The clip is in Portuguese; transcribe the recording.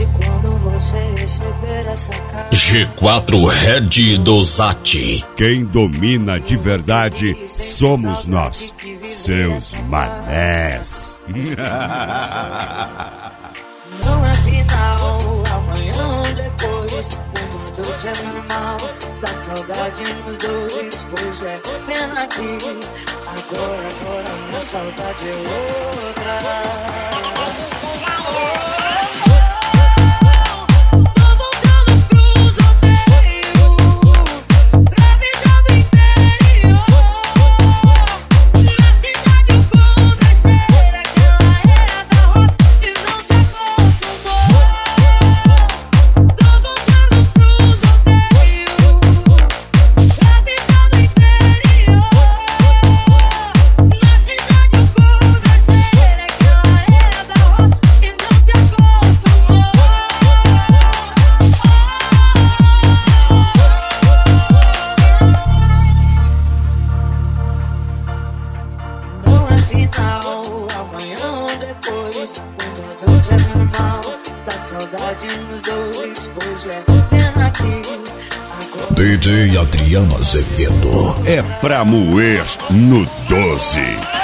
noite quando você receber essa carta. G4 Red do Zati. Quem domina de verdade somos nós, seus manés. Não é final, amanhã depois. Uma noite é normal, dá saudade nos dois. Pois é, pena que agora minha saudade é outra. Amanhã depois, uma noite é normal, dá saudade nos dois. Pois é, pena que DJ Adriano Azevedo. É pra moer no 12.